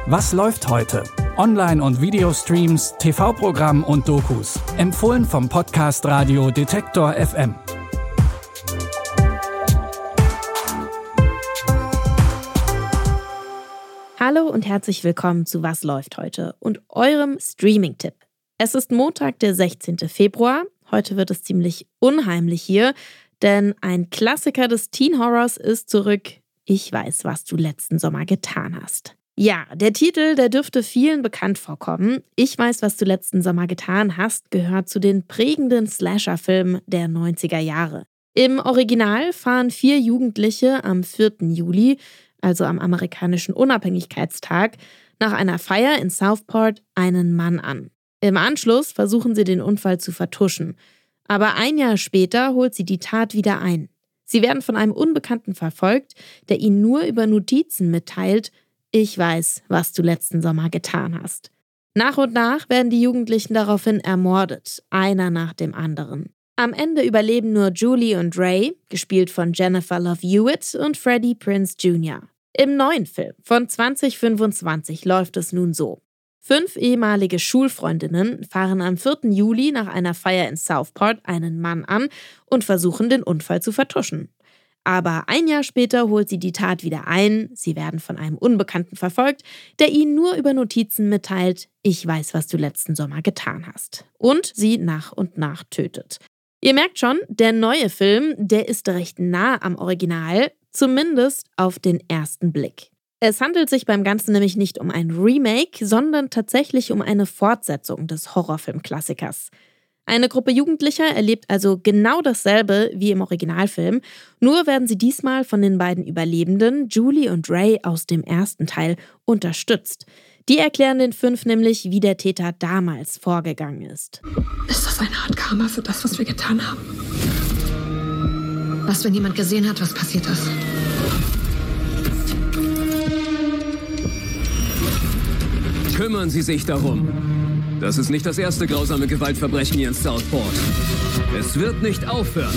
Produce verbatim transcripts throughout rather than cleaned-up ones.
Was läuft heute? Online- und Videostreams, T V-Programm und Dokus. Empfohlen vom Podcast Radio Detektor F M. Hallo und herzlich willkommen zu Was läuft heute und eurem Streaming-Tipp. Es ist Montag, der sechzehnten Februar. Heute wird es ziemlich unheimlich hier, denn ein Klassiker des Teen-Horrors ist zurück. Ich weiß, was du letzten Sommer getan hast. Ja, der Titel, der dürfte vielen bekannt vorkommen. Ich weiß, was du letzten Sommer getan hast, gehört zu den prägenden Slasher-Filmen der neunziger Jahre. Im Original fahren vier Jugendliche am vierten Juli, also am amerikanischen Unabhängigkeitstag, nach einer Feier in Southport einen Mann an. Im Anschluss versuchen sie, den Unfall zu vertuschen. Aber ein Jahr später holt sie die Tat wieder ein. Sie werden von einem Unbekannten verfolgt, der ihnen nur über Notizen mitteilt: Ich weiß, was du letzten Sommer getan hast. Nach und nach werden die Jugendlichen daraufhin ermordet, einer nach dem anderen. Am Ende überleben nur Julie und Ray, gespielt von Jennifer Love Hewitt, und Freddie Prinze Junior Im neuen Film von zwanzig fünfundzwanzig läuft es nun so. Fünf ehemalige Schulfreundinnen fahren am vierten Juli nach einer Feier in Southport einen Mann an und versuchen, den Unfall zu vertuschen. Aber ein Jahr später holt sie die Tat wieder ein, sie werden von einem Unbekannten verfolgt, der ihnen nur über Notizen mitteilt: Ich weiß, was du letzten Sommer getan hast. Und sie nach und nach tötet. Ihr merkt schon, der neue Film, der ist recht nah am Original, zumindest auf den ersten Blick. Es handelt sich beim Ganzen nämlich nicht um ein Remake, sondern tatsächlich um eine Fortsetzung des Horrorfilmklassikers. Eine Gruppe Jugendlicher erlebt also genau dasselbe wie im Originalfilm, nur werden sie diesmal von den beiden Überlebenden, Julie und Ray aus dem ersten Teil, unterstützt. Die erklären den fünf nämlich, wie der Täter damals vorgegangen ist. Ist das eine Art Karma für das, was wir getan haben? Was, wenn jemand gesehen hat, was passiert ist? Kümmern Sie sich darum. Das ist nicht das erste grausame Gewaltverbrechen hier in Southport. Es wird nicht aufhören.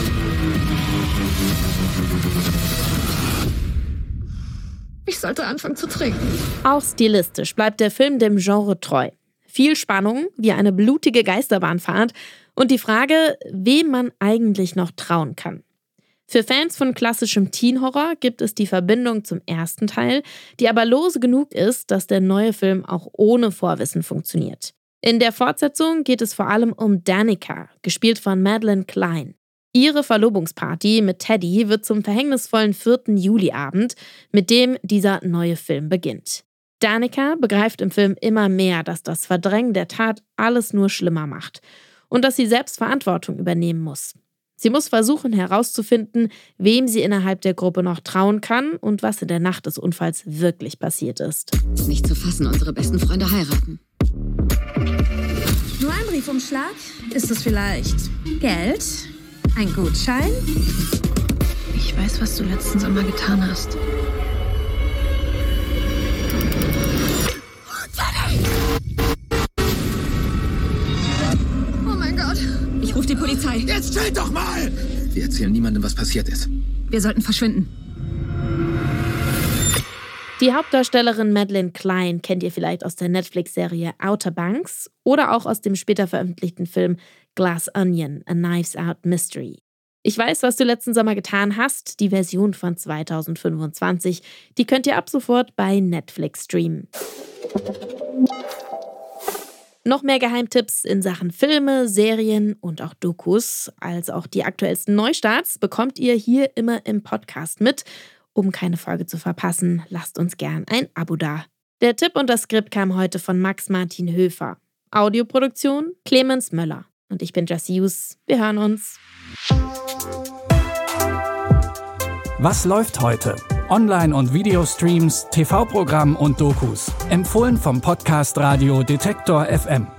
Ich sollte anfangen zu trinken. Auch stilistisch bleibt der Film dem Genre treu. Viel Spannung, wie eine blutige Geisterbahnfahrt und die Frage, wem man eigentlich noch trauen kann. Für Fans von klassischem Teen-Horror gibt es die Verbindung zum ersten Teil, die aber lose genug ist, dass der neue Film auch ohne Vorwissen funktioniert. In der Fortsetzung geht es vor allem um Danica, gespielt von Madeline Klein. Ihre Verlobungsparty mit Teddy wird zum verhängnisvollen vierten Juli-Abend, mit dem dieser neue Film beginnt. Danica begreift im Film immer mehr, dass das Verdrängen der Tat alles nur schlimmer macht und dass sie selbst Verantwortung übernehmen muss. Sie muss versuchen herauszufinden, wem sie innerhalb der Gruppe noch trauen kann und was in der Nacht des Unfalls wirklich passiert ist. Nicht zu fassen, unsere besten Freunde heiraten. Nur ein Briefumschlag? Ist es vielleicht Geld? Ein Gutschein? Ich weiß, was du letzten Sommer getan hast. Oh mein Gott! Ich rufe die Polizei. Jetzt chill doch mal! Wir erzählen niemandem, was passiert ist. Wir sollten verschwinden. Die Hauptdarstellerin Madeline Klein kennt ihr vielleicht aus der Netflix-Serie Outer Banks oder auch aus dem später veröffentlichten Film Glass Onion, A Knives Out Mystery. Ich weiß, was du letzten Sommer getan hast, die Version von zwanzig fünfundzwanzig, die könnt ihr ab sofort bei Netflix streamen. Noch mehr Geheimtipps in Sachen Filme, Serien und auch Dokus, als auch die aktuellsten Neustarts, bekommt ihr hier immer im Podcast mit. Um keine Folge zu verpassen, lasst uns gern ein Abo da. Der Tipp und das Skript kam heute von Max Martin Höfer. Audioproduktion Clemens Möller. Und ich bin Jessie Hughes. Wir hören uns. Was läuft heute? Online- und Videostreams, T V-Programm und Dokus. Empfohlen vom Podcast Radio Detektor F M.